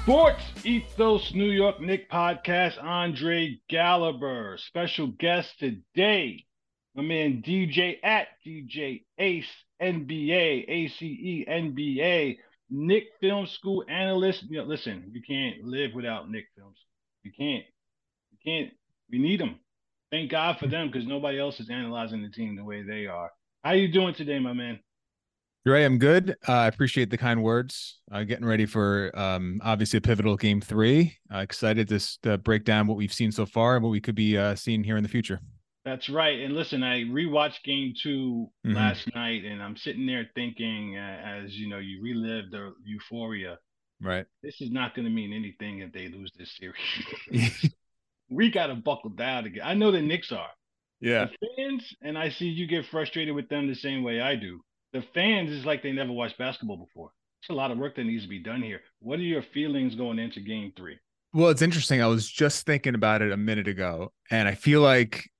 Sports Ethos New York Knicks podcast, Andre Gallagher. Special guest today, my man DJ at DJ Ace NBA, ACE NBA, Knick Film School analyst. Listen, you can't live without Knick Films. You can't. You can't. We need them. Thank God for them because nobody else is analyzing the team the way they are. How you doing today, my man? Dre, I'm good. I appreciate the kind words. Getting ready for obviously a pivotal game three. Excited to break down what we've seen so far and what we could be seeing here in the future. That's right. And listen, I rewatched game 2 Mm-hmm. last night, and I'm sitting there thinking, as you know, you relive the euphoria. Right. This is not going to mean anything if they lose this series. We got to buckle down again. I know the Knicks are. Yeah. The fans, and I see you get frustrated with them the same way I do. The fans is like they never watched basketball before. It's a lot of work that needs to be done here. What are your feelings going into game 3? Well, it's interesting. I was just thinking about it a minute ago, and I feel like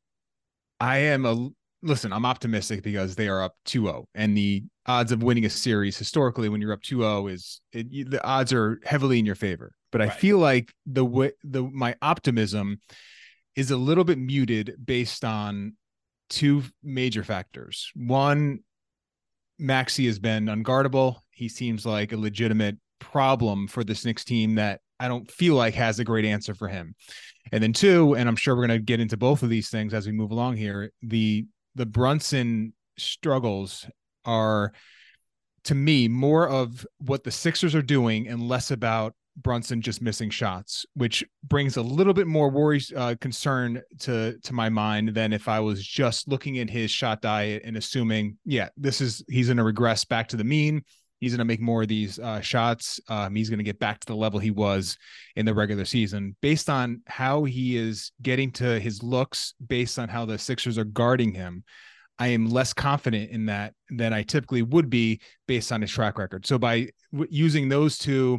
listen, I'm optimistic because they are up 2-0, and the odds of winning a series historically when you're up 2-0 the odds are heavily in your favor. But I Right. feel like my optimism is a little bit muted based on two major factors. One, Maxey has been unguardable. He seems like a legitimate problem for this Knicks team that I don't feel like has a great answer for him. And then two, and I'm sure we're going to get into both of these things as we move along here, the Brunson struggles are, to me, more of what the Sixers are doing and less about Brunson just missing shots, which brings a little bit more concern to my mind than if I was just looking at his shot diet and assuming, yeah, he's going to regress back to the mean. He's going to make more of these shots. He's going to get back to the level he was in the regular season. Based on how he is getting to his looks, based on how the Sixers are guarding him, I am less confident in that than I typically would be based on his track record. So by using those two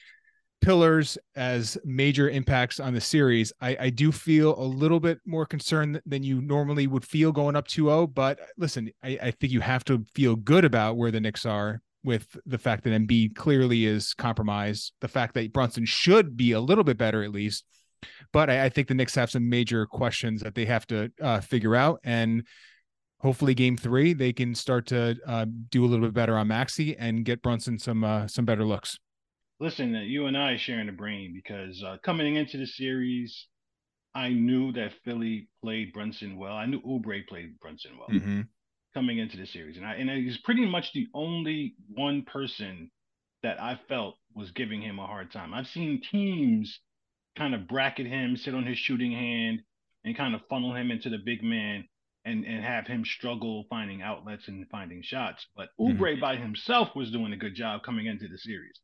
pillars as major impacts on the series, I do feel a little bit more concerned than you normally would feel going up 2-0. But listen, I think you have to feel good about where the Knicks are with the fact that Embiid clearly is compromised, the fact that Brunson should be a little bit better at least. But I think the Knicks have some major questions that they have to figure out. And hopefully game 3, they can start to do a little bit better on Maxey and get Brunson some better looks. Listen, you and I are sharing the brain because coming into the series, I knew that Philly played Brunson well. I knew Oubre played Brunson well Mm-hmm. coming into the series, and he's pretty much the only one person that I felt was giving him a hard time. I've seen teams kind of bracket him, sit on his shooting hand, and kind of funnel him into the big man and have him struggle finding outlets and finding shots. But Mm-hmm. Oubre by himself was doing a good job coming into the series.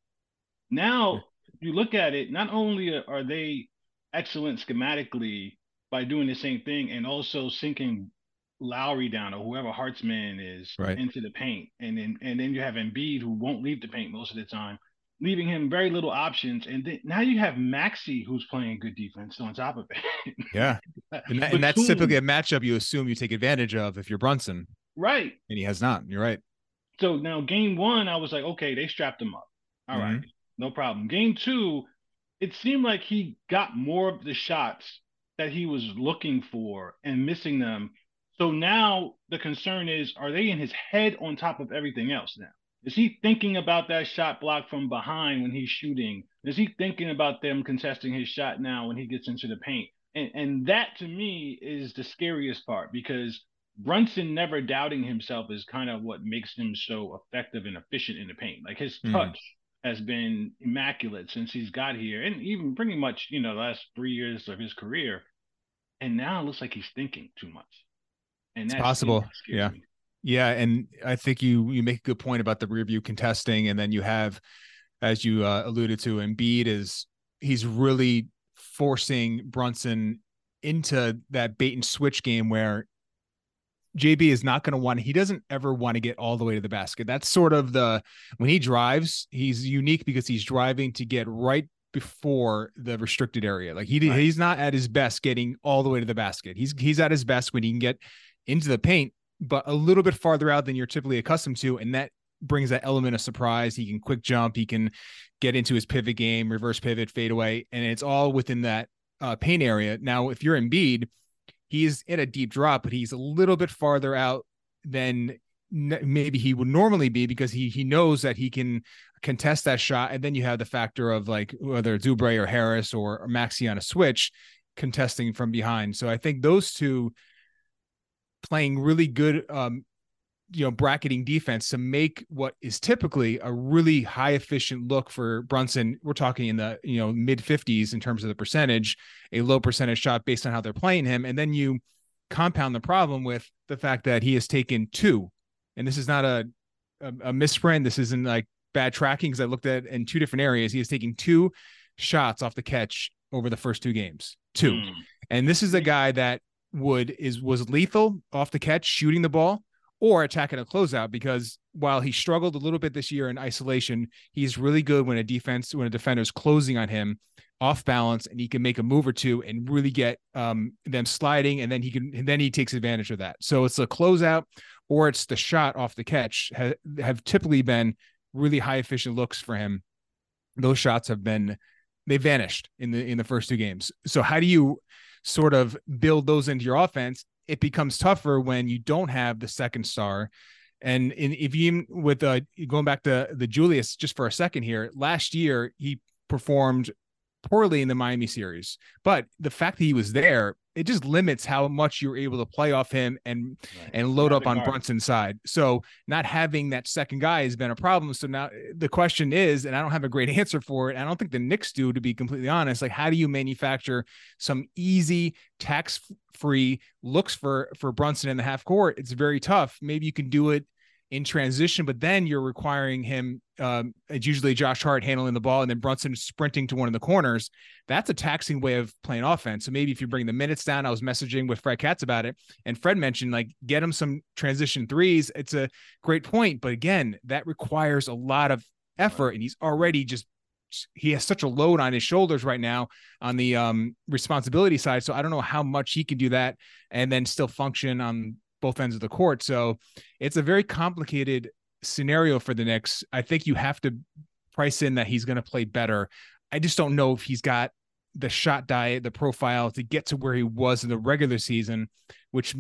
Now you look at it, not only are they excellent schematically by doing the same thing and also sinking Lowry down or whoever Hartzman is Right. into the paint, and then you have Embiid who won't leave the paint most of the time, leaving him very little options. And then now you have Maxey who's playing good defense on top of it. Yeah. And that's typically a matchup you assume you take advantage of if you're Brunson. Right. And he has not. You're right. So now game 1, I was like, okay, they strapped him up. All right, no problem. Game 2, it seemed like he got more of the shots that he was looking for and missing them. So now the concern is, are they in his head on top of everything else now? Is he thinking about that shot block from behind when he's shooting? Is he thinking about them contesting his shot now when he gets into the paint? And that to me is the scariest part because Brunson never doubting himself is kind of what makes him so effective and efficient in the paint. Like his touch has been immaculate since he's got here, and even pretty much, the last 3 years of his career. And now it looks like he's thinking too much. And It's that's possible. Yeah. Me. Yeah. And I think you make a good point about the rear view contesting. And then you have, as you alluded to, Embiid he's really forcing Brunson into that bait and switch game where JB is not going to he doesn't ever want to get all the way to the basket. That's sort of when he drives, he's unique because he's driving to get right before the restricted area. Like he's not at his best getting all the way to the basket. He's at his best when he can get into the paint, but a little bit farther out than you're typically accustomed to. And that brings that element of surprise. He can quick jump. He can get into his pivot game, reverse pivot, fade away, and it's all within that paint area. Now, if you're Embiid, he's in a deep drop, but he's a little bit farther out than maybe he would normally be, because he knows that he can contest that shot. And then you have the factor of like whether it's Oubre or Harris or Maxey on a switch contesting from behind. So I think those two playing really good, bracketing defense to make what is typically a really high efficient look for Brunson. We're talking in the, mid 50s in terms of the percentage, a low percentage shot based on how they're playing him. And then you compound the problem with the fact that he has taken two, and this is not a misprint. This isn't like bad tracking, because I looked at in two different areas. He has taken two shots off the catch over the first two games, two. And this is a guy that was lethal off the catch, shooting the ball or attacking a closeout, because while he struggled a little bit this year in isolation, he's really good when a defender is closing on him off balance, and he can make a move or two and really get them sliding. And then he takes advantage of that. So it's a closeout or it's the shot off the catch have typically been really high efficient looks for him. Those shots they vanished in the first two games. So how do you sort of build those into your offense? It becomes tougher when you don't have the second star. And if you, with going back to the Julius just for a second here, last year he performed poorly in the Miami series, but the fact that he was there, it just limits how much you're able to play off him and load up on Brunson's side. So not having that second guy has been a problem. So now the question is, and I don't have a great answer for it, I don't think the Knicks do, to be completely honest, like how do you manufacture some easy tax-free looks for Brunson in the half court? It's very tough. Maybe you can do it in transition, but then you're requiring him, it's usually Josh Hart handling the ball and then Brunson sprinting to one of the corners. That's a taxing way of playing offense. So maybe if you bring the minutes down, I was messaging with Fred Katz about it, and Fred mentioned like get him some transition threes. It's a great point, but again, that requires a lot of effort, and he's already he has such a load on his shoulders right now on the responsibility side. So I don't know how much he can do that and then still function on both ends of the court. So it's a very complicated scenario for the Knicks. I think you have to price in that he's going to play better. I just don't know if he's got the shot diet, the profile to get to where he was in the regular season, which,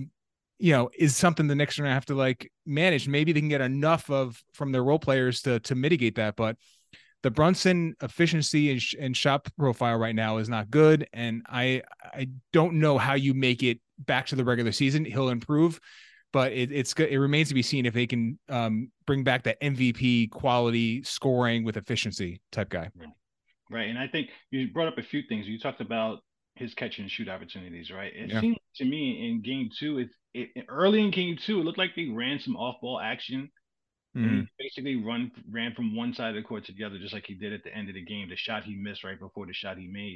is something the Knicks are going to have to like manage. Maybe they can get enough from their role players to mitigate that. But the Brunson efficiency and shot profile right now is not good. And I don't know how you make it back to the regular season. He'll improve, but it remains to be seen if they can bring back that MVP quality scoring with efficiency type guy. Right. And I think you brought up a few things. You talked about his catch and shoot opportunities, right? It Yeah. seemed to me in game two, early in game two, it looked like they ran some off ball action. And he basically ran from one side of the court to the other, just like he did at the end of the game. The shot he missed right before the shot he made.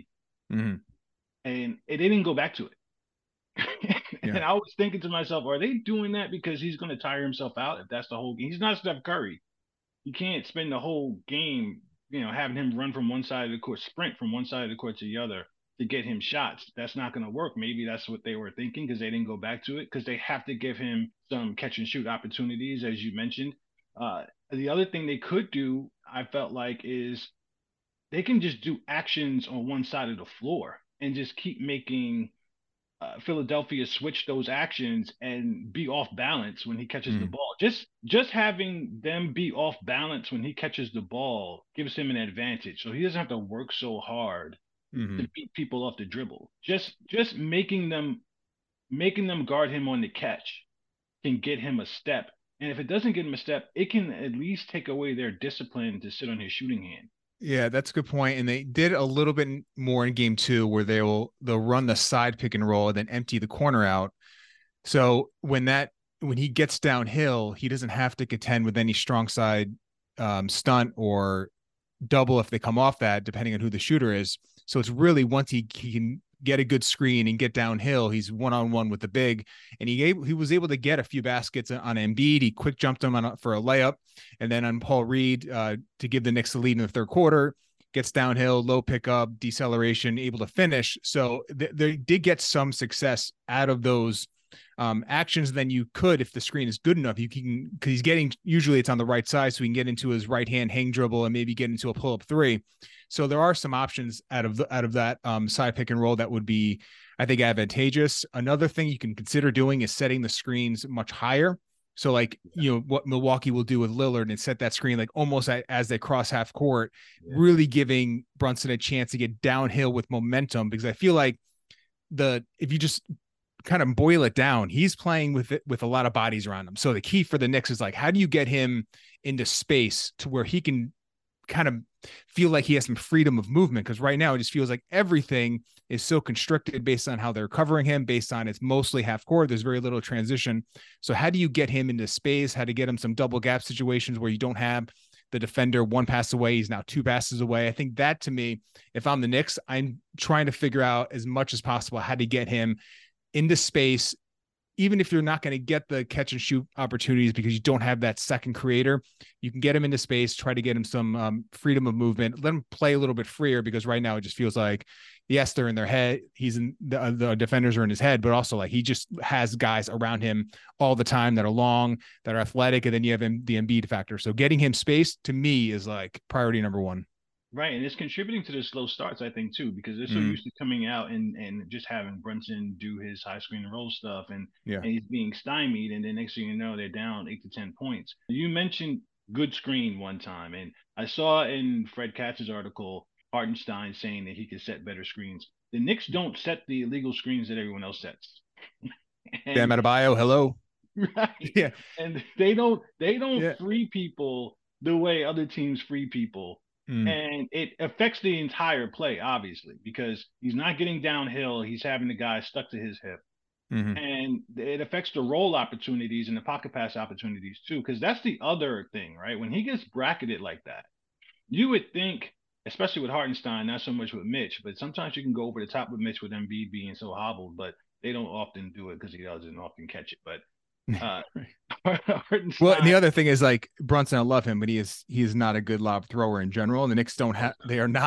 And they didn't go back to it. And I was thinking to myself, are they doing that because he's going to tire himself out if that's the whole game? He's not Steph Curry. You can't spend the whole game, having him run from one side of the court, sprint from one side of the court to the other to get him shots. That's not going to work. Maybe that's what they were thinking because they didn't go back to it, because they have to give him some catch and shoot opportunities, as you mentioned. The other thing they could do, I felt like, is they can just do actions on one side of the floor and just keep making Philadelphia switch those actions and be off balance when he catches the ball. Just having them be off balance when he catches the ball gives him an advantage. So he doesn't have to work so hard to beat people off the dribble. Just making them guard him on the catch can get him a step. And if it doesn't get him a step, it can at least take away their discipline to sit on his shooting hand. Yeah, that's a good point. And they did a little bit more in game two where they'll run the side pick and roll and then empty the corner out. So when he gets downhill, he doesn't have to contend with any strong side stunt or double if they come off that, depending on who the shooter is. So it's really once he can get a good screen and get downhill, he's one-on-one with the big, and he was able to get a few baskets on Embiid. He quick jumped him for a layup, and then on Paul Reed to give the Knicks the lead in the third quarter. Gets downhill, low pickup, deceleration, able to finish. So they did get some success out of those actions than you could if the screen is good enough. You can, because he's getting, usually it's on the right side, so he can get into his right hand hang dribble and maybe get into a pull up three. So there are some options out of that side pick and roll that would be, I think, advantageous. Another thing you can consider doing is setting the screens much higher. So like, what Milwaukee will do with Lillard and set that screen like almost as they cross half court, really giving Brunson a chance to get downhill with momentum, because I feel like if you just kind of boil it down, he's playing with a lot of bodies around him. So the key for the Knicks is like, how do you get him into space to where he can kind of feel like he has some freedom of movement? Because right now it just feels like everything is so constricted based on how they're covering him, based on it's mostly half court. There's very little transition. So how do you get him into space? How to get him some double gap situations where you don't have the defender one pass away, he's now two passes away. I think that, to me, if I'm the Knicks, I'm trying to figure out as much as possible how to get him into space, even if you're not going to get the catch and shoot opportunities because you don't have that second creator. You can get him into space, try to get him some freedom of movement, let him play a little bit freer, because right now it just feels like, yes, they're in their head. He's in the defenders are in his head, but also like he just has guys around him all the time that are long, that are athletic. And then you have the Embiid factor. So getting him space, to me, is like priority number one. Right, and it's contributing to the slow starts, I think, too, because they're so used to coming out and just having Brunson do his high screen and roll stuff, and he's being stymied, and then next thing you know, they're down 8 to 10 points. You mentioned good screen one time, and I saw in Fred Katz's article Hartenstein saying that he could set better screens. The Knicks don't set the illegal screens that everyone else sets. Bam Adebayo, hello. Right. Yeah. And they don't free people the way other teams free people. And it affects the entire play, obviously, because he's not getting downhill. He's having the guy stuck to his hip. And it affects the roll opportunities and the pocket pass opportunities, too, because that's the other thing, right? When he gets bracketed like that, you would think, especially with Hartenstein, not so much with Mitch, but sometimes you can go over the top with Mitch with Embiid being so hobbled, but they don't often do it because he doesn't often catch it. But well, and the other thing is, like, Brunson, I love him, but he is not a good lob thrower in general. And the Knicks don't have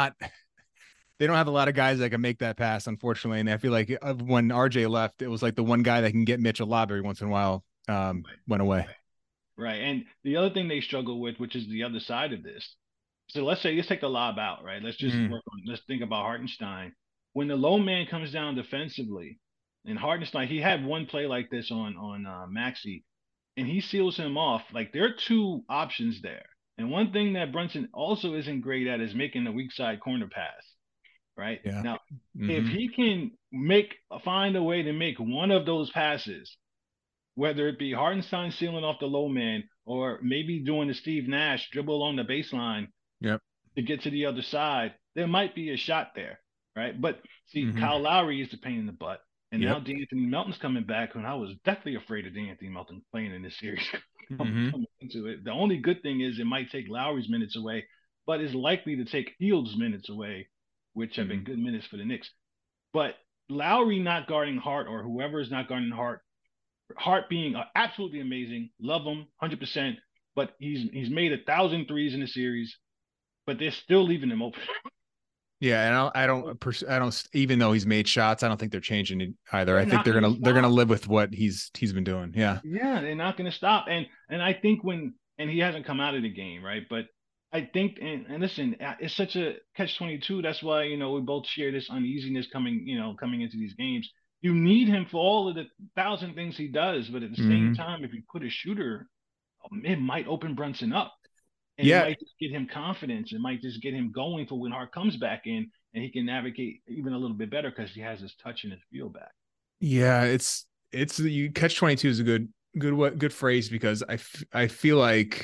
a lot of guys that can make that pass, unfortunately. And I feel like when RJ left, it was like the one guy that can get Mitch a lob every once in a while went away. Right. And the other thing they struggle with, which is the other side of this. So let's take the lob out, right? Let's just let's think about Hartenstein. When the low man comes down defensively, and Hartenstein, he had one play like this on Maxey, and he seals him off. Like, there are two options there. And one thing that Brunson also isn't great at is making the weak side corner pass, right? Yeah. Now, if he can find a way to make one of those passes, whether it be Hartenstein sealing off the low man or maybe doing the Steve Nash dribble along the baseline to get to the other side, there might be a shot there, right? But see, Kyle Lowry is the pain in the butt. And now D'Anthony Melton's coming back, and I was definitely afraid of D'Anthony Melton playing in this series. Coming into it. The only good thing is it might take Lowry's minutes away, but it's likely to take Hields' minutes away, which have been good minutes for the Knicks. But Lowry not guarding Hart, or whoever is not guarding Hart being absolutely amazing, love him 100%, but he's made 1,000 threes in the series, but they're still leaving him open. Yeah, and I don't. Even though he's made shots, I don't think they're changing it either. I think they're gonna live with what he's been doing. Yeah, they're not gonna stop. And I think he hasn't come out of the game, right? But I think, and listen, it's such a catch-22. That's why we both share this uneasiness coming into these games. You need him for all of the 1,000 things he does, but at the same time, if you put a shooter, it might open Brunson up. And it might just get him confidence. It might just get him going for when Hart comes back in, and he can navigate even a little bit better because he has his touch and his feel back. Yeah, it's you catch-22 is a good phrase, because I feel like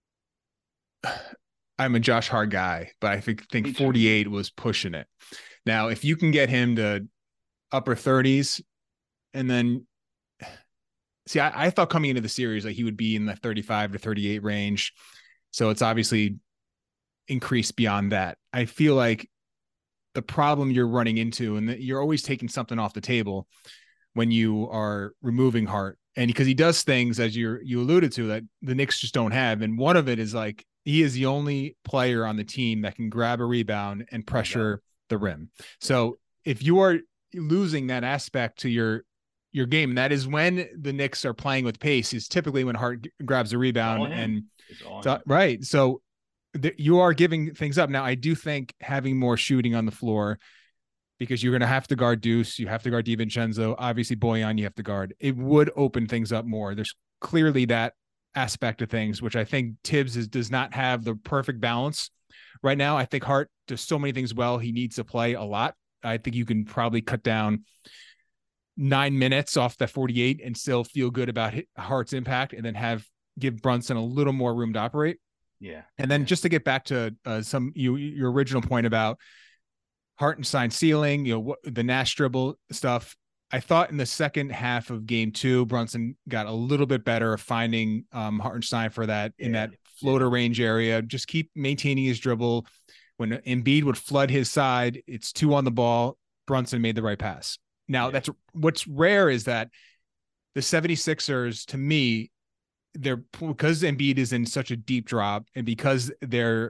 I'm a Josh Hart guy, but I think 48 was pushing it. Now, if you can get him to upper 30s, and then see, I thought coming into the series like he would be in the 35 to 38 range. So it's obviously increased beyond that. I feel like the problem you're running into, and that you're always taking something off the table when you are removing Hart, and because he does things, as you alluded to, that the Knicks just don't have. And one of it is, like, he is the only player on the team that can grab a rebound and pressure the rim. So if you are losing that aspect to your your game. And that is when the Knicks are playing with pace, is typically when Hart grabs a rebound. And it's all right. So you are giving things up. Now, I do think having more shooting on the floor, because you're going to have to guard Deuce, you have to guard DiVincenzo, obviously Bojan, you have to guard. It would open things up more. There's clearly that aspect of things, which I think Tibbs does not have the perfect balance right now. I think Hart does so many things well. He needs to play a lot. I think you can probably cut down 9 minutes off that 48 and still feel good about Hart's impact, and then give Brunson a little more room to operate. Yeah. And then just to get back to your original point about Hartenstein ceiling, the Nash dribble stuff. I thought in the second half of game 2, Brunson got a little bit better at finding Hartenstein for that in that floater range area. Just keep maintaining his dribble. When Embiid would flood his side, it's 2 on the ball. Brunson made the right pass. Now, that's what's rare, is that the 76ers, to me, because Embiid is in such a deep drop, and because their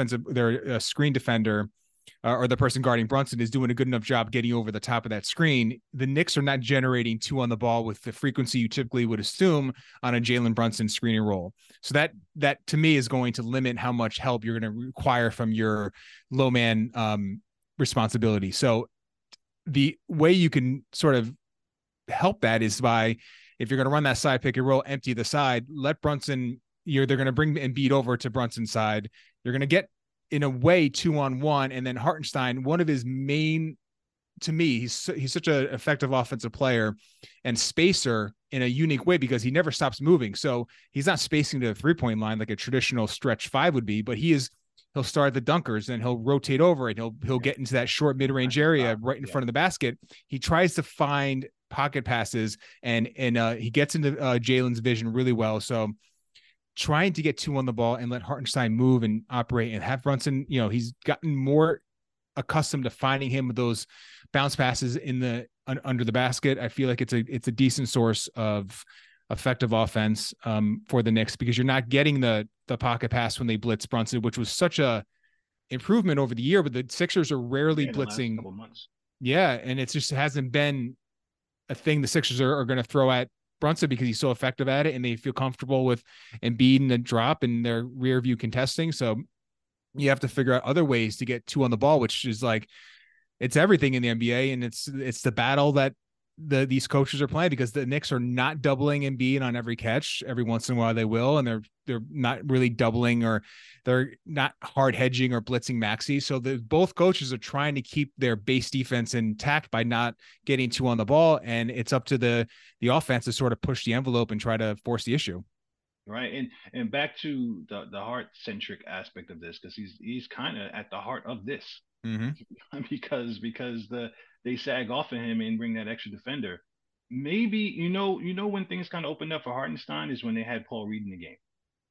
screen defender or the person guarding Brunson is doing a good enough job getting over the top of that screen, the Knicks are not generating 2 on the ball with the frequency you typically would assume on a Jalen Brunson screening roll. So that to me is going to limit how much help you're going to require from your low man responsibility. So the way you can sort of help that is by, if you're going to run that side pick and roll, empty the side, let Brunson, they're going to bring Embiid over to Brunson's side. You're going to get, in a way, 2-on-1. And then Hartenstein, one of his main, to me, he's such an effective offensive player and spacer in a unique way, because he never stops moving. So he's not spacing to the 3-point line like a traditional stretch 5 would be, but he'll start the dunkers and he'll rotate over and he'll get into that short mid-range area right in front of the basket. He tries to find pocket passes and he gets into Jalen's vision really well. So trying to get 2 on the ball and let Hartenstein move and operate, and have Brunson, he's gotten more accustomed to finding him with those bounce passes under the basket. I feel like it's a decent source of effective offense for the Knicks, because you're not getting the pocket pass when they blitz Brunson, which was such a improvement over the year, but the Sixers are rarely blitzing. Yeah. And it just hasn't been a thing the Sixers are going to throw at Brunson, because he's so effective at it and they feel comfortable with Embiid and the drop and their rear view contesting. So you have to figure out other ways to get 2 on the ball, which is like, it's everything in the NBA. And it's the battle that these coaches are playing, because the Knicks are not doubling Embiid on every catch. Every once in a while they will, and they're not really doubling, or they're not hard hedging or blitzing Maxey. So both coaches are trying to keep their base defense intact by not getting 2 on the ball, and it's up to the offense to sort of push the envelope and try to force the issue. Right, and back to the Hart centric aspect of this, because he's kind of at the heart of this, because they sag off of him and bring that extra defender. Maybe when things kind of opened up for Hartenstein is when they had Paul Reed in the game,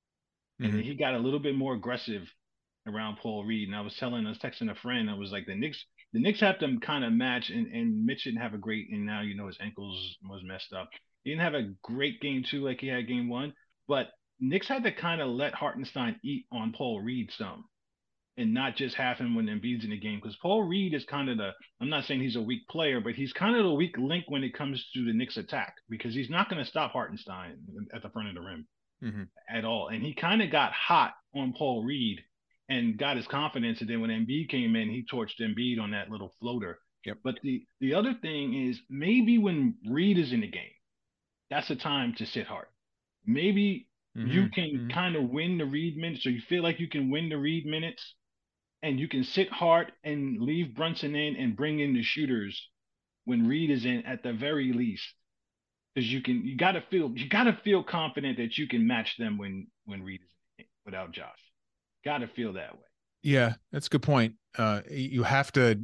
and he got a little bit more aggressive around Paul Reed. And I was texting a friend, I was like, the Knicks have to kind of match, and Mitch didn't have a great, and now his ankles was messed up. He didn't have a great game 2 like he had game 1, but Knicks had to kind of let Hartenstein eat on Paul Reed some, and not just have him when Embiid's in the game, because Paul Reed is kind of I'm not saying he's a weak player, but he's kind of the weak link when it comes to the Knicks attack, because he's not going to stop Hartenstein at the front of the rim at all. And he kind of got hot on Paul Reed and got his confidence. And then when Embiid came in, he torched Embiid on that little floater. Yep. But the other thing is, maybe when Reed is in the game, that's the time to sit Hart. Maybe you can kind of win the Reed minutes, so you feel like you can win the Reed minutes, and you can sit Hart and leave Brunson in and bring in the shooters when Reed is in, at the very least, because you gotta feel confident that you can match them when Reed is in without Josh. Gotta feel that way. Yeah, that's a good point. You have to,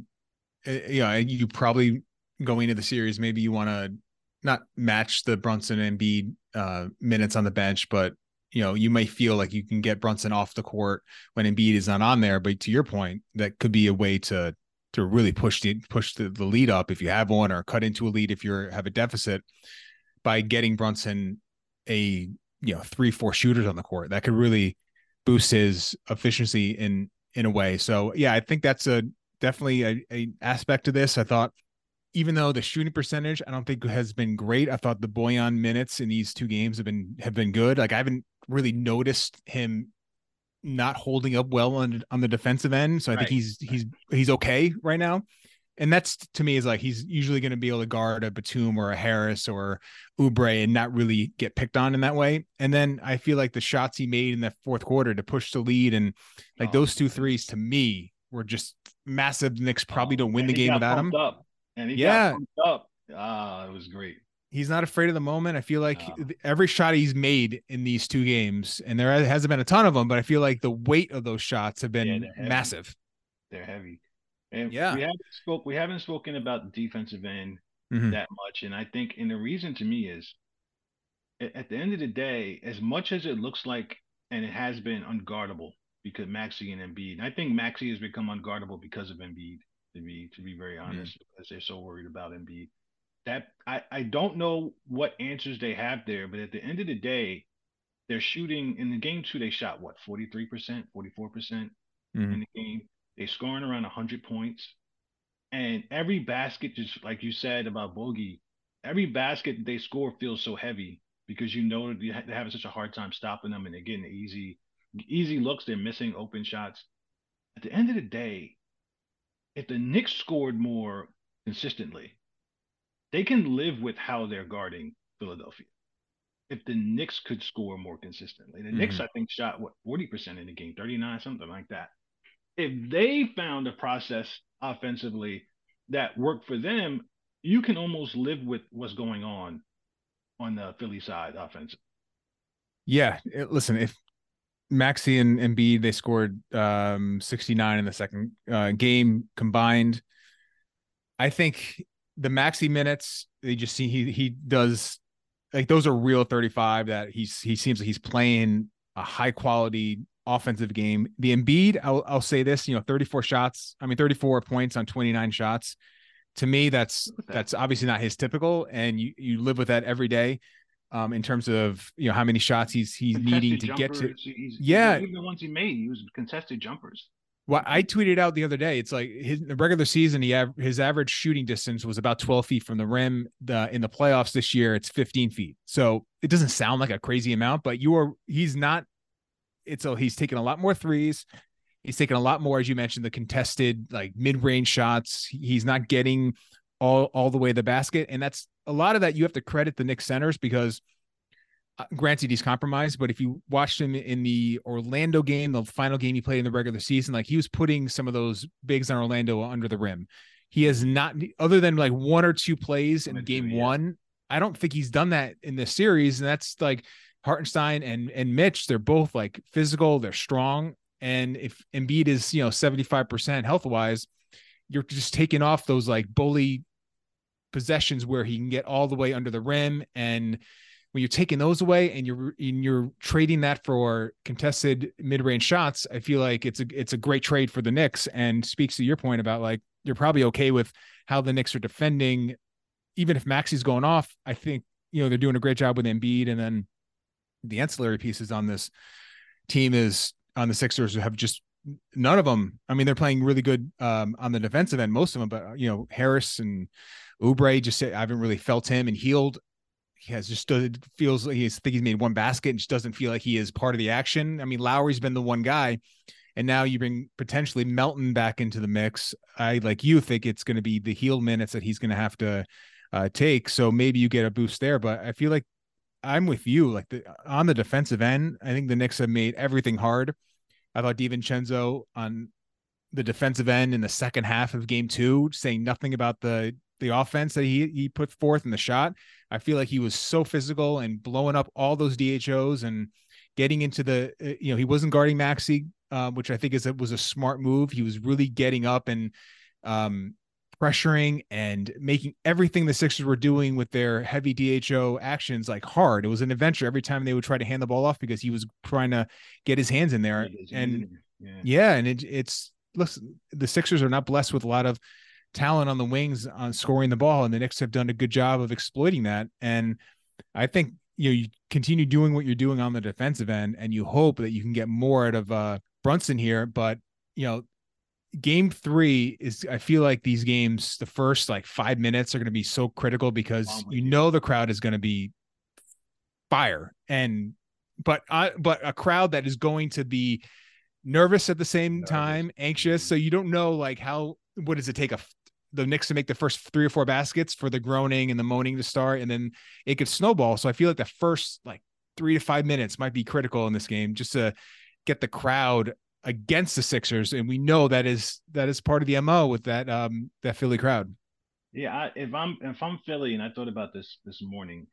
you probably going into the series, maybe you want to not match the Brunson and Embiid minutes on the bench, but you may feel like you can get Brunson off the court when Embiid is not on there. But to your point, that could be a way to really push the lead up if you have one, or cut into a lead if you have a deficit, by getting Brunson 3-4 shooters on the court. That could really boost his efficiency in a way. So yeah, I think that's definitely a aspect of this. I thought even though the shooting percentage I don't think has been great, I thought the Boyan minutes in these two games have been good. Like I haven't really noticed him not holding up well on the defensive end. So I think Right. he's okay right now. And that's to me is like he's usually going to be able to guard a Batum or a Harris or Oubre and not really get picked on in that way. And then I feel like the shots he made in the fourth quarter to push the lead and like Oh, those two threes to me were just massive. The Knicks probably oh, don't win and the he game got without pumped him. up. And he got Yeah, pumped up. Ah, it was great. he's not afraid of the moment. I feel like Uh, every shot he's made in these two games, and there hasn't been a ton of them, but I feel like the weight of those shots have yeah, been they're heavy. massive. They're heavy. And Yeah. we haven't spoken about the defensive end Mm-hmm. that much. And I think and the reason to me is at the end of the day, as much as it looks like and it has been unguardable because Maxi and Embiid, and I think Maxi has become unguardable because of Embiid, to be very Mm-hmm. honest, because they're so worried about Embiid. That I don't know what answers they have there, but at the end of the day, they're shooting in the game two, they shot what, 43%, 44% Mm-hmm. in the game. They're scoring around 100 points. And every basket, just like you said about Bogey, every basket they score feels so heavy because they're having such a hard time stopping them and they're getting easy looks. They're missing open shots. At the end of the day, if the Knicks scored more consistently, they can live with how they're guarding Philadelphia. If the Knicks could score more consistently, the Mm-hmm. Knicks I think shot what 40% in the game, 39 something like that. If they found a process offensively that worked for them, you can almost live with what's going on the Philly side offensive. Yeah. Listen, if Maxi and Embiid, they scored 69 in the second game combined. I think the Maxi minutes, they just see he does like those are real 35 that he seems like he's playing a high quality offensive game. The Embiid, I'll say this, 34 shots, I mean 34 points on 29 shots. To me, Look at that. that's obviously not his typical, and you live with that every day. In terms of how many shots he's needing Contested to get to. jumpers. Yeah, Even the ones he made, he was contested jumpers. well, I tweeted out the other day. It's like the regular season, his average shooting distance was about 12 feet from the rim. In the playoffs this year, it's 15 feet. So it doesn't sound like a crazy amount, but he's not. He's taking a lot more threes. He's taking a lot more, as you mentioned, the contested like mid range shots. He's not getting all the way to the basket, and that's a lot of that. You have to credit the Knicks centers because granted he's compromised, but if you watched him in the Orlando game, the final game he played in the regular season, like he was putting some of those bigs on Orlando under the rim. He has not, other than like one or two plays in game Yeah. one, I don't think he's done that in this series. And that's like Hartenstein and Mitch, they're both like physical, they're strong. And if Embiid is, 75% health wise, you're just taking off those like bully possessions where he can get all the way under the rim. And when you're taking those away and you're trading that for contested mid-range shots, I feel like it's a great trade for the Knicks and speaks to your point about like you're probably okay with how the Knicks are defending, even if Maxi's going off. I think they're doing a great job with Embiid, and then the ancillary pieces on this team is on the Sixers have just none of them. I mean, they're playing really good on the defensive end, most of them, but Harris and Oubre I haven't really felt him, and Hield he has just feels like I think he's made one basket and just doesn't feel like he is part of the action. I mean, Lowry's been the one guy, and now you bring potentially Melton back into the mix. I like you think it's going to be the Hield minutes that he's going to have to take. So maybe you get a boost there, but I feel like I'm with you. Like on the defensive end, I think the Knicks have made everything hard. I thought DiVincenzo on the defensive end in the second half of game two, saying nothing about the offense that he put forth in the shot. I feel like he was so physical and blowing up all those DHOs and getting into the, he wasn't guarding Maxi, which I think was a smart move. He was really getting up and pressuring and making everything the Sixers were doing with their heavy DHO actions like hard. It was an adventure every time they would try to hand the ball off because he was trying to get his hands in there. And it's listen, the Sixers are not blessed with a lot of talent on the wings on scoring the ball, and the Knicks have done a good job of exploiting that. And I think you continue doing what you're doing on the defensive end, and you hope that you can get more out of Brunson here. But game 3 is, I feel like these games, the first like 5 minutes are going to be so critical because I'm with you you. know the crowd is going to be fire, and but a crowd that is going to be nervous at the same Nervous. time, anxious. Mhm. So you don't know like what does it take the Knicks to make the first 3 or 4 baskets for the groaning and the moaning to start, and then it could snowball. So I feel like the first like 3 to 5 minutes might be critical in this game just to get the crowd against the Sixers, and we know that is part of the MO with that Philly crowd. Yeah, if I'm Philly, and I thought about this morning,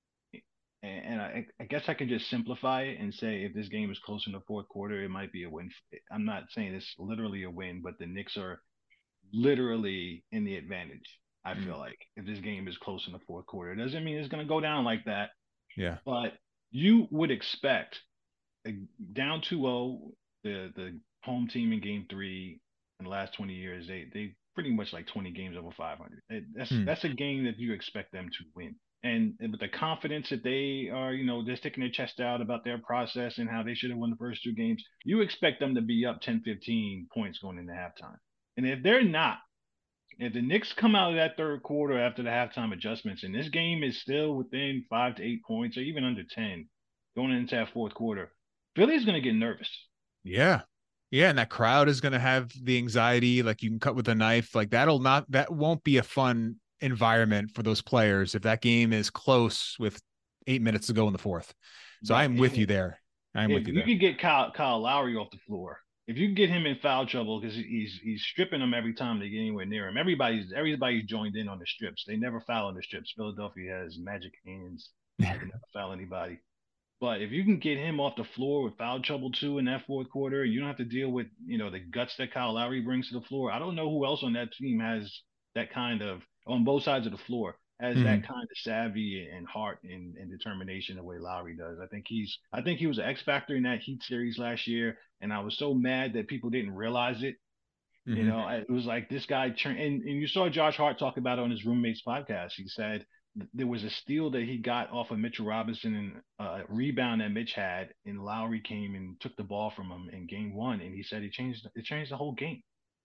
and I guess I can just simplify it and say if this game is close in the fourth quarter, it might be a win. I'm not saying it's literally a win, but the Knicks are literally in the advantage. I Mm. feel like if this game is close in the fourth quarter, it doesn't mean it's going to go down like that, Yeah. but you would expect a down 2-0, the home team in game 3 in the last 20 years, they pretty much like 20 games over 500. Mm. That's a game that you expect them to win. And with the confidence that they are, they're sticking their chest out about their process and how they should have won the first 2 games, you expect them to be up 10, 15 points going into halftime. And if they're not, if the Knicks come out of that third quarter after the halftime adjustments and this game is still within 5 to 8 points or even under 10 going into that fourth quarter, Philly's going to get nervous. Yeah. Yeah. And that crowd is going to have the anxiety, like you can cut with a knife. Like that won't be a fun environment for those players if that game is close with 8 minutes to go in the fourth. So Right. I'm with And you there. I'm if with you you there. could get Kyle Lowry off the floor, if you get him in foul trouble because he's stripping them every time they get anywhere near him. Everybody's joined in on the strips. They never foul on the strips. Philadelphia has magic hands. They can never foul anybody. But if you can get him off the floor with foul trouble too in that fourth quarter, you don't have to deal with the guts that Kyle Lowry brings to the floor. I don't know who else on that team has that kind of on both sides of the floor has Mm-hmm. that kind of savvy and heart and determination the way Lowry does. I think he was an X factor in that Heat series last year, and I was so mad that people didn't realize it. Mm-hmm. It was like this guy turned, and you saw Josh Hart talk about it on his roommate's podcast. He said there was a steal that he got off of Mitchell Robinson and a rebound that Mitch had, and Lowry came and took the ball from him in game 1, and he said it changed the whole game,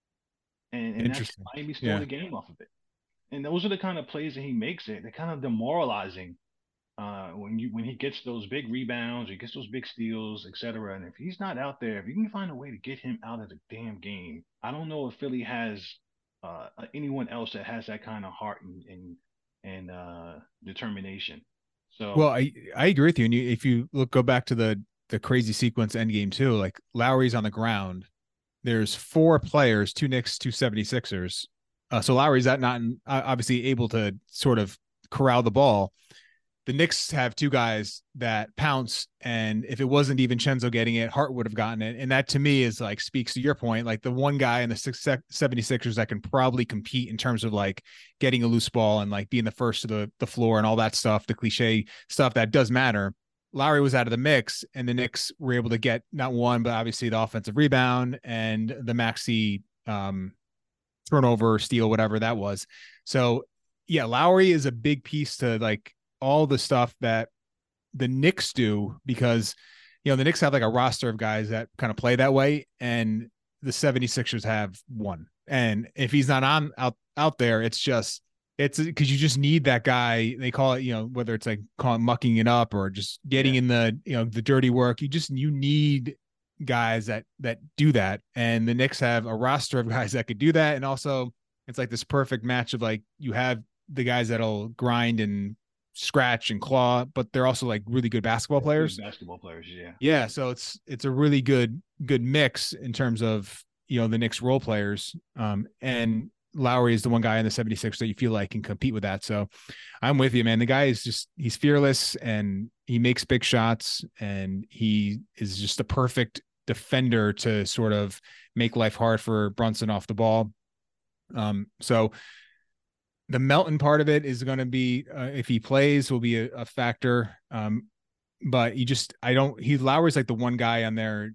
and that's Interesting. Miami stole Yeah. the game off of it. And those are the kind of plays that he makes. They're kind of demoralizing when he gets those big rebounds, he gets those big steals, etc. And if he's not out there, if you can find a way to get him out of the damn game, I don't know if Philly has anyone else that has that kind of heart and determination. Well, So I agree with you. And if you go back to the crazy sequence end game too, like Lowry's on the ground. There's 4 players, 2 Knicks, 2 76ers. So Lowry's not obviously able to sort of corral the ball. The Knicks have 2 guys that pounce, and if it wasn't even Chenzo getting it, Hart would have gotten it. And that to me is like speaks to your point, like the one guy in the 76ers that can probably compete in terms of like getting a loose ball and like being the first to the floor and all that stuff, the cliche stuff that does matter. Lowry was out of the mix, and the Knicks were able to get not one, but obviously the offensive rebound and the Maxey turnover, steal, whatever that was. So yeah, Lowry is a big piece to like all the stuff that the Knicks do because the Knicks have like a roster of guys that kind of play that way, and the 76ers have one. And if he's not on out there, it's because you just need that guy. They call it, whether it's like call it mucking it up or just getting yeah, in the dirty work. You need guys that do that. And the Knicks have a roster of guys that could do that. And also it's like this perfect match of like you have the guys that'll grind and scratch and claw, but they're also like really good basketball they're good players. basketball players. Yeah, Yeah, so it's a really good mix in terms of the Knicks role players. And Lowry is the one guy in the 76 that you feel like can compete with that. So I'm with you, man. The guy is he's fearless and he makes big shots and he is just a perfect defender to sort of make life hard for Brunson off the ball. So the Melton part of it is going to be if he plays will be a factor. But Lowry's like the one guy on their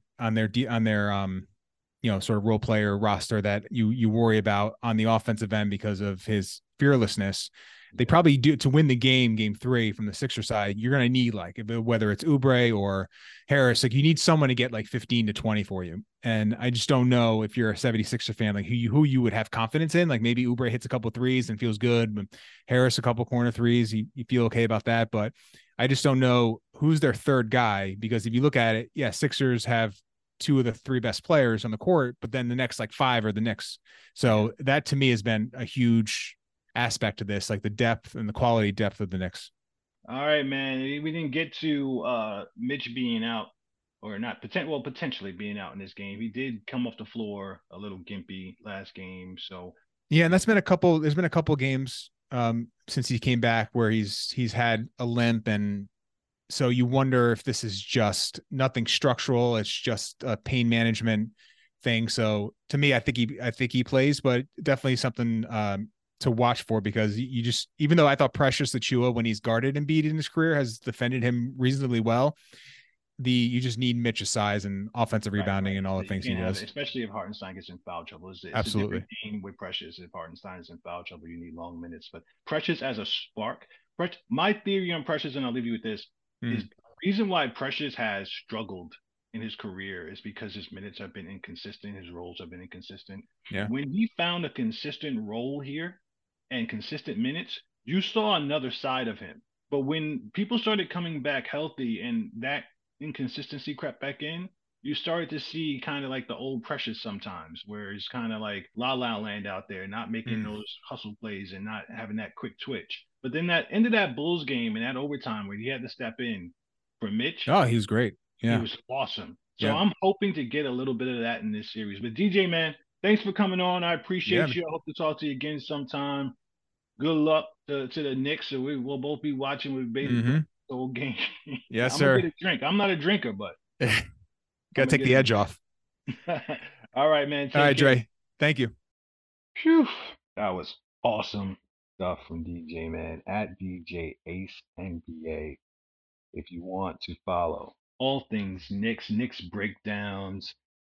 sort of role player roster that you worry about on the offensive end because of his fearlessness. they probably do to win the game 3 from the Sixer side. You're going to need like whether it's Oubre or Harris, like you need someone to get like 15 to 20 for you. And I just don't know if you're a 76er fan, like who you would have confidence in. Like maybe Oubre hits a couple threes and feels good, but Harris a couple corner threes, you feel okay about that. But I just don't know who's their third guy, because if you look at it, yeah, Sixers have 2 of the 3 best players on the court, but then the next like 5 are the Knicks. So that to me has been a huge aspect to this, like the depth and the quality depth of the Knicks. All right, man. We didn't get to Mitch being out or not potentially being out in this game. He did come off the floor a little gimpy last game, so yeah, and there's been a couple games since he came back where he's had a limp, and so you wonder if this is just nothing structural, it's just a pain management thing. So to me, I think he plays, but definitely something to watch for, because you just, even though I thought Precious Achiuwa, when he's guarded Embiid in his career, has defended him reasonably well, you just need Mitch's size and offensive rebounding and all the things he does. Especially if Hartenstein gets in foul trouble. It's a Absolutely. different game with Precious. If Hartenstein is in foul trouble, you need long minutes. But Precious as a spark, my theory on Precious, and I'll leave you with this, is the reason why Precious has struggled in his career is because his minutes have been inconsistent, his roles have been inconsistent. Yeah. When he found a consistent role here and consistent minutes, you saw another side of him. But when people started coming back healthy and that inconsistency crept back in, you started to see kind of like the old Precious sometimes, where it's kind of like la la land out there, not making those hustle plays and not having that quick twitch. But then that end of that Bulls game and that overtime where he had to step in for Mitch, oh, he was great. Yeah, he was awesome. So yeah. I'm hoping to get a little bit of that in this series. But DJ, man, thanks for coming on. I appreciate you. I hope to talk to you again sometime. Good luck to the Knicks. So we'll both be watching with bated breath the whole game. Yes, I'm sir. gonna get a drink. I'm not a drinker, but gotta take the edge off. All right, man. All right, Dre. Thank you. Phew. That was awesome stuff from DJ, man. At DJ Ace NBA. If you want to follow all things Knicks breakdowns,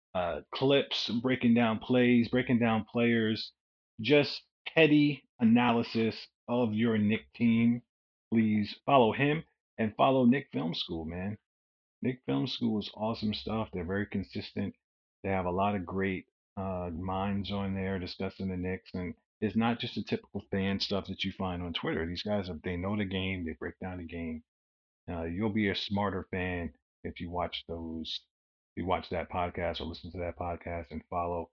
clips, breaking down plays, breaking down players, just heady analysis of your Knick team, please follow him and follow Knick Film School, man. Knick Film School is awesome stuff. They're very consistent. They have a lot of great minds on there discussing the Knicks, and it's not just the typical fan stuff that you find on Twitter. These guys, they know the game. They break down the game. You'll be a smarter fan if you watch those, if you watch that podcast or listen to that podcast and follow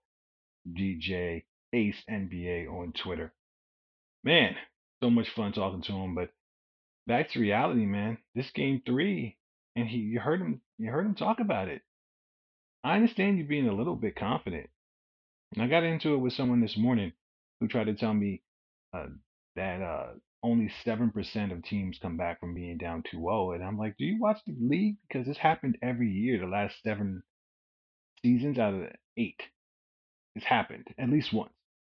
DJ Ace NBA on Twitter. Man, so much fun talking to him. But back to reality, man. This game 3, and you heard him talk about it. I understand you being a little bit confident. And I got into it with someone this morning who tried to tell me uh, that only 7% of teams come back from being down 2-0. And I'm like, do you watch the league? Because this happened every year, the last 7 seasons out of the 8. It's happened at least once.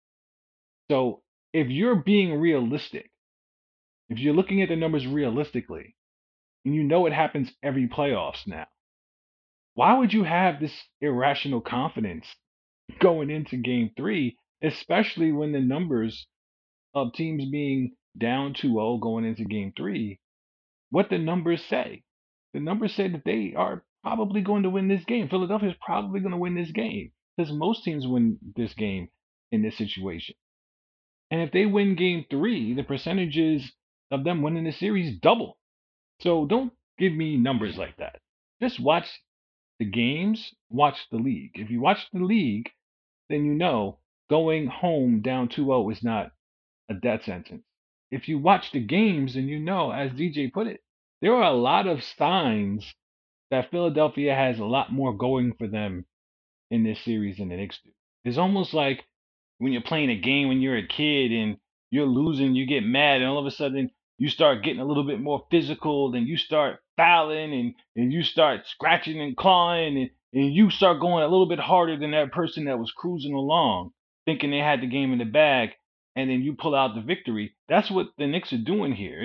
So if you're being realistic, if you're looking at the numbers realistically, and you know it happens every playoffs now, why would you have this irrational confidence going into game 3, especially when the numbers of teams being down 2-0 going into game 3, what the numbers say? The numbers say that they are probably going to win this game. Philadelphia is probably going to win this game because most teams win this game in this situation. And if they win game 3, the percentages of them winning the series double. So don't give me numbers like that. Just watch the games, watch the league. If you watch the league, then you know going home down 2-0 is not a death sentence. If you watch the games, then you know, as DJ put it, there are a lot of signs that Philadelphia has a lot more going for them in this series than the Knicks do. It's almost like when you're playing a game when you're a kid and you're losing, you get mad, and all of a sudden you start getting a little bit more physical, and you start fouling and you start scratching and clawing, and you start going a little bit harder than that person that was cruising along, thinking they had the game in the bag, and then you pull out the victory. That's what the Knicks are doing here.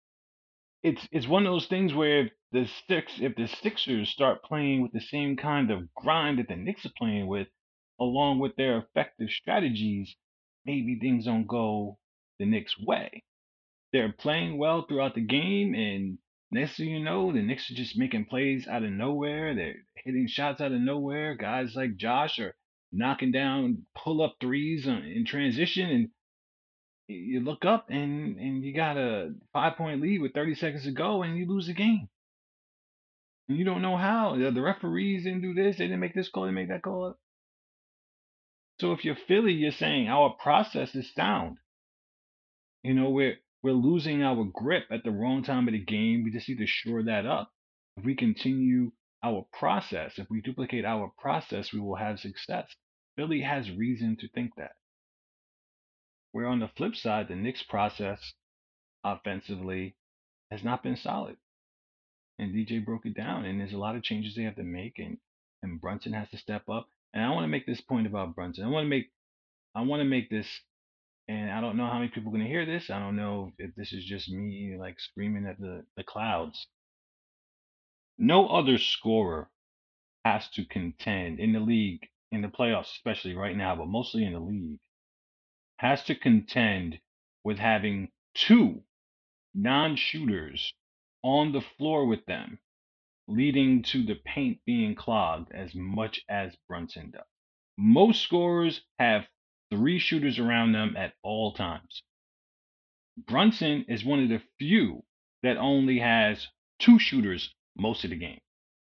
It's one of those things where if the Sixers start playing with the same kind of grind that the Knicks are playing with, along with their effective strategies, maybe things don't go the Knicks' way. they're playing well throughout the game, and next thing you know, the Knicks are just making plays out of nowhere. They're hitting shots out of nowhere. Guys like Josh are knocking down pull up threes in transition, and you look up and you got a 5 point lead with 30 seconds to go, and you lose the game. And you don't know how. The referees didn't do this, they didn't make this call, they make that call. So if you're Philly, you're saying our process is sound. We're losing our grip at the wrong time of the game. We just need to shore that up. If we continue our process, if we duplicate our process, we will have success. Philly has reason to think that. Where on the flip side, the Knicks process offensively has not been solid. And DJ broke it down, and there's a lot of changes they have to make, and Brunson has to step up. And I want to make this point about Brunson. I want to make this, and I don't know how many people are going to hear this. I don't know if this is just me like screaming at the clouds. No other scorer has to contend in the league, in the playoffs, especially right now, but mostly in the league, has to contend with having two non-shooters on the floor with them, leading to the paint being clogged as much as Brunson does. Most scorers have three shooters around them at all times. Brunson is one of the few that only has two shooters most of the game.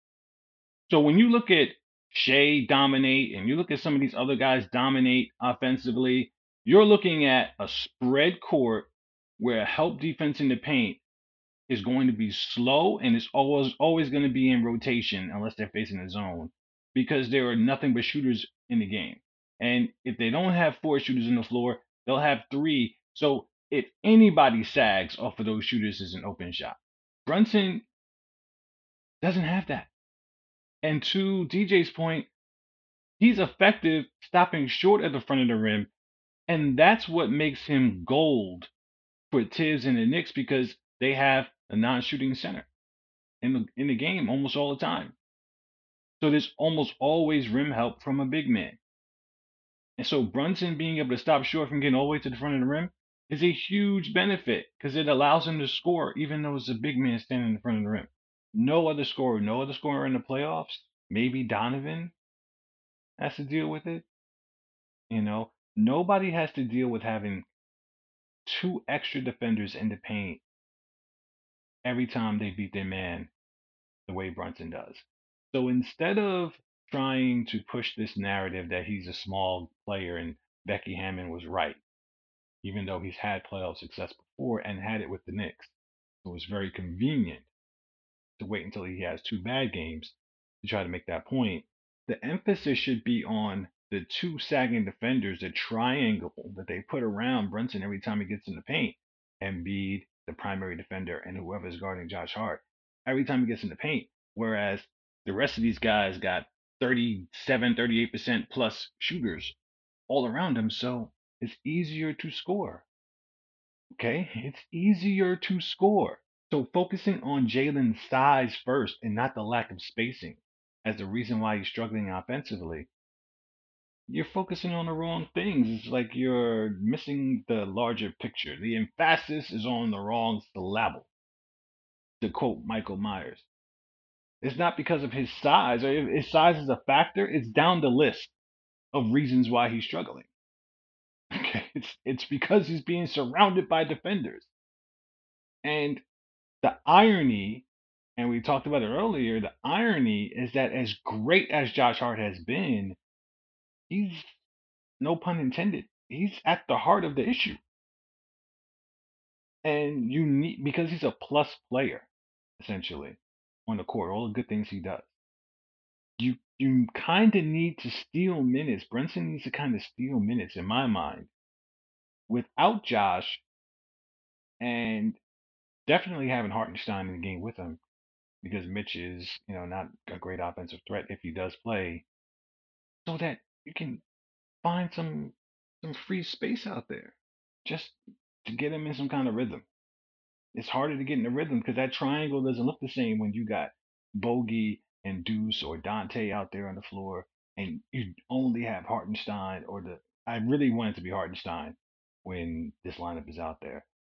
So when you look at Shea dominate and you look at some of these other guys dominate offensively, you're looking at a spread court where help defense in the paint is going to be slow and it's always going to be in rotation unless they're facing a zone because there are nothing but shooters in the game. And if they don't have four shooters in the floor, they'll have three. So if anybody sags off of those shooters is an open shot. Brunson doesn't have that. And to DJ's point, he's effective stopping short at the front of the rim. And that's what makes him gold for Tibbs and the Knicks because they have a non-shooting center in the game almost all the time. So there's almost always rim help from a big man. And so Brunson being able to stop short from getting all the way to the front of the rim is a huge benefit because it allows him to score even though it's a big man standing in the front of the rim. No other scorer in the playoffs, maybe Donovan has to deal with it. Nobody has to deal with having two extra defenders in the paint every time they beat their man the way Brunson does. So instead of trying to push this narrative that he's a small player and Becky Hammond was right, even though he's had playoff success before and had it with the Knicks, it was very convenient to wait until he has two bad games to try to make that point. The emphasis should be on the two sagging defenders, the triangle that they put around Brunson every time he gets in the paint. Embiid, the primary defender, and whoever is guarding Josh Hart every time he gets in the paint. Whereas the rest of these guys got 37, 38% plus shooters all around him. So it's easier to score. Okay? It's easier to score. So focusing on Jalen's size first and not the lack of spacing as the reason why he's struggling offensively, you're focusing on the wrong things. It's like you're missing the larger picture. The emphasis is on the wrong syllable, to quote Michael Myers. It's not because of his size, or if his size is a factor, it's down the list of reasons why he's struggling. Okay, it's because he's being surrounded by defenders. And the irony, and we talked about it earlier, the irony is that as great as Josh Hart has been, he's, no pun intended, he's at the heart of the issue. And you need, because he's a plus player, essentially, on the court, all the good things he does. You kind of need to steal minutes. Brunson needs to kind of steal minutes, in my mind, without Josh, and definitely having Hartenstein in the game with him because Mitch is, not a great offensive threat if he does play, so that you can find some free space out there just to get him in some kind of rhythm. It's harder to get in the rhythm because that triangle doesn't look the same when you got Bogey and Deuce or Dante out there on the floor, and you only have Hartenstein or the. I really want it to be Hartenstein when this lineup is out there.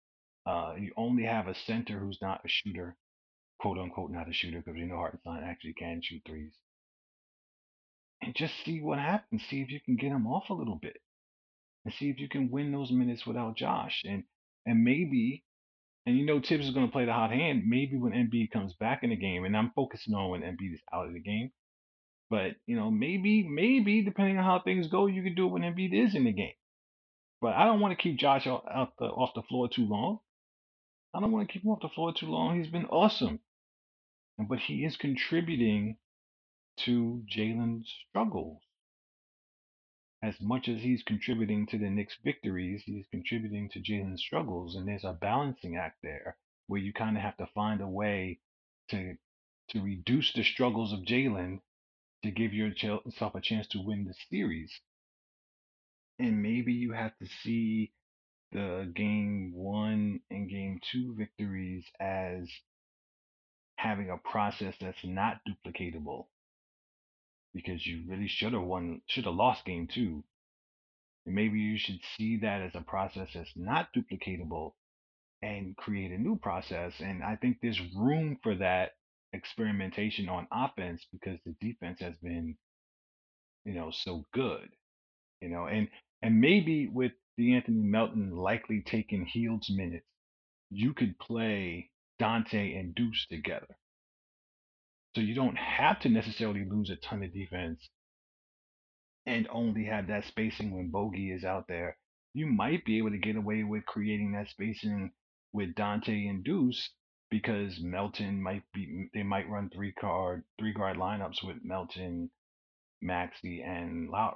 You only have a center who's not a shooter, quote unquote, not a shooter, because we know Hartenstein actually can shoot threes. And just see what happens. See if you can get him off a little bit, and see if you can win those minutes without Josh. And maybe, and you know Tibbs is going to play the hot hand. Maybe when Embiid comes back in the game, and I'm focusing on when Embiid is out of the game. But you know, maybe depending on how things go, you can do it when Embiid is in the game. But I don't want to keep Josh off the floor too long. I don't want to keep him off the floor too long. He's been awesome, but he is contributing to Jalen's struggles. As much as he's contributing to the Knicks' victories, he's contributing to Jalen's struggles, and there's a balancing act there where you kind of have to find a way to reduce the struggles of Jalen to give yourself a chance to win the series. And maybe you have to see the game one and game two victories as having a process that's not duplicatable, because you really should have lost game two. And maybe you should see that as a process that's not duplicatable and create a new process. And I think there's room for that experimentation on offense because the defense has been, so good, and maybe with DeAnthony Melton likely taking Hield's minutes, you could play Dante and Deuce together. So you don't have to necessarily lose a ton of defense and only have that spacing when Bogey is out there. You might be able to get away with creating that spacing with Dante and Deuce because they might run three guard lineups with Melton, Maxey, and Lowry.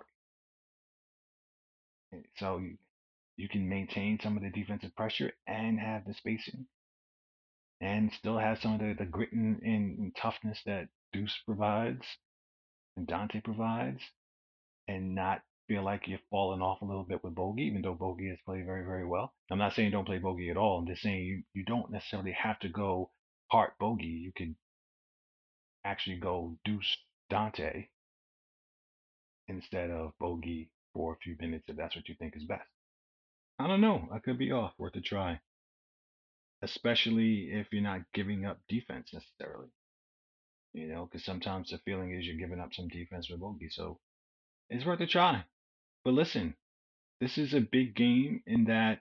So you can maintain some of the defensive pressure and have the spacing and still have some of the grit and toughness that Deuce provides and Dante provides, and not feel like you're falling off a little bit with Bogey, even though Bogey has played very, very well. I'm not saying don't play Bogey at all. I'm just saying you don't necessarily have to go part Bogey. You could actually go Deuce Dante instead of Bogey for a few minutes if that's what you think is best. I don't know. I could be off. Worth a try, especially if you're not giving up defense necessarily. Because sometimes the feeling is you're giving up some defense with Bogey. So it's worth a try. But listen, this is a big game in that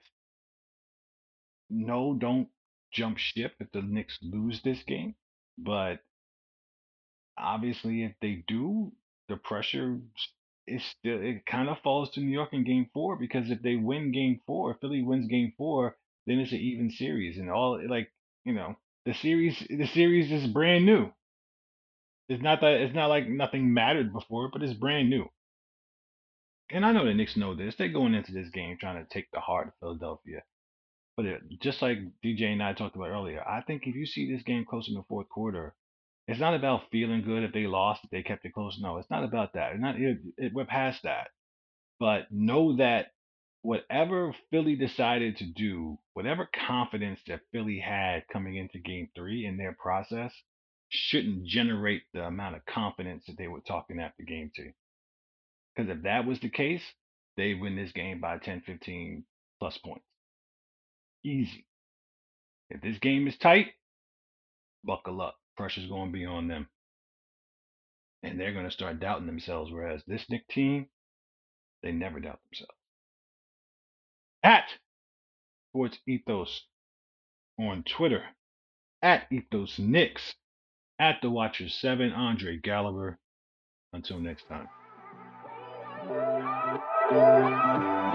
no, don't jump ship if the Knicks lose this game. But obviously, if they do, the pressure is still, it kind of falls to New York in game four, because if they win game four, if Philly wins game four, then it's an even series. And the series is brand new. It's not like nothing mattered before, but it's brand new. And I know the Knicks know this. They're going into this game trying to take the heart of Philadelphia. But just like DJ and I talked about earlier, I think if you see this game close in the fourth quarter, it's not about feeling good if they lost, if they kept it close. No, it's not about that. We're past that. But know that whatever Philly decided to do, whatever confidence that Philly had coming into game three in their process, shouldn't generate the amount of confidence that they were talking after game two. Because if that was the case, they win this game by 10, 15 plus points. Easy. If this game is tight, buckle up. Pressure's going to be on them. And they're going to start doubting themselves, whereas this Knick team, they never doubt themselves. At Sports Ethos on Twitter, at Ethos Knicks, at The Watcher 7, Andre Gallagher. Until next time.